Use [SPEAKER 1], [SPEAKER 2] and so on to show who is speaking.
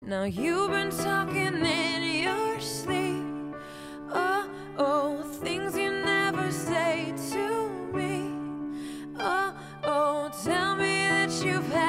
[SPEAKER 1] Now you've been talking in your sleep. Oh, oh, things you never say to me. Oh, oh, tell me that you've